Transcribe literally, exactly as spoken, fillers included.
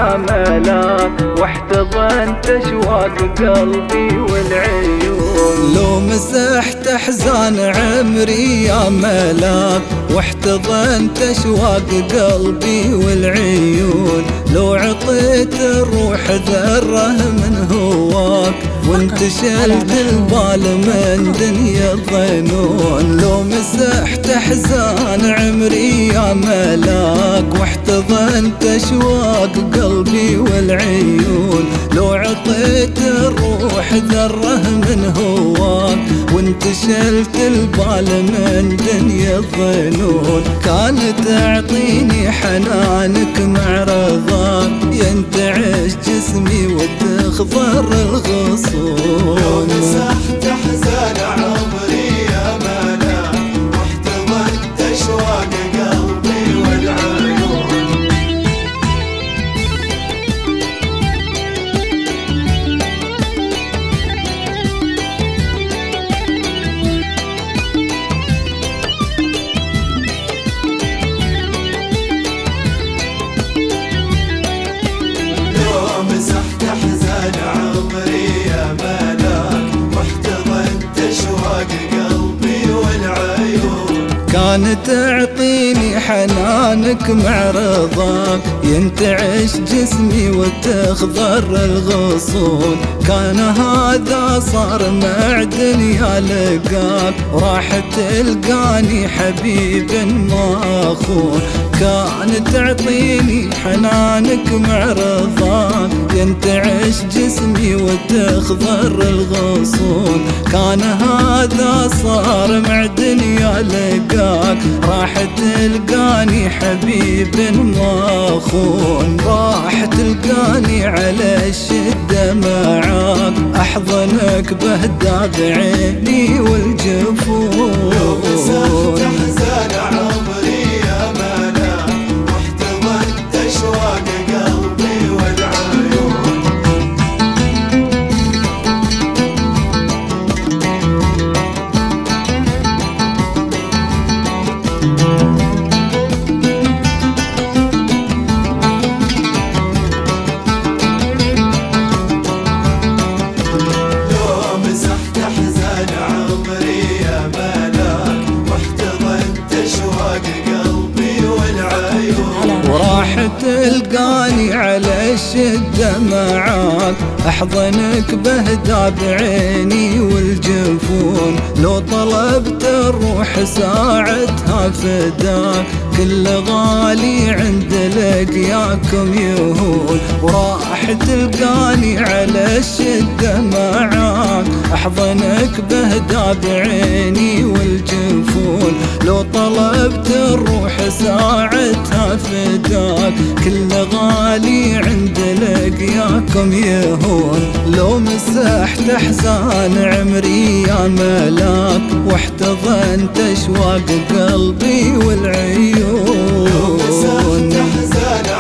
يا ملاك، واحتضنت اشواق قلبي والعيون. لو مسحت احزان عمري يا ملاك، واحتضنت اشواق قلبي والعيون. لو عطيت الروح ذره من هواك، وانت شلت البال من دنيا الظنون. لو مسحت احزان عمري يا ملاك، واحتضنت اشواق قلبي والعيون. لو عطيت الروح ذره من هواك، وانت شلت البال من دنيا الظنون. كانت تعطيني حنانك مع رضاك، ينتعش جسمي وتخضر الغصون. لو مسحت احزان عمري يا ملاك، واحتضنت اشواق قلبي والعيون. مسحت احزان عمري يا ملاك، واحتضنت اشواق قلبي والعيون. كانت تعطيني حنانك مع رضاك، ينتعش جسمي وتخضر الغصون. كان هذا صار مع دنيا لقاك، وراح تلقاني حبيب ما اخون. كانت تعطيني حنانك مع رضاك، ينتعش جسمي وتخضر الغصون. كان هذا صار مع دنيا لقاك، راح تلقاني حبيب ما اخون. راح تلقاني على الشدة معاك، احضنك بهدى بعيني والجفون. لو مسحت احزان عمري يا ملاك، واحتضنت اشواق قلبي والعيون. وراح تلقاني على الشدة معاك، احضنك بهدى بعيني والجفون. لو طلبت الروح ساعتها فداك، كل غالي عند لقياكم يهون. وراح تلقاني على الشدة معاك، احضنك بهدى بعيني والجفون. لو طلبت الروح ساعتها فداك، كل غالي عند لقياكم يهون. لو مسحت احزان عمري يا ملاك، واحتضنت اشواق قلبي والعيون. لو مسحت احزان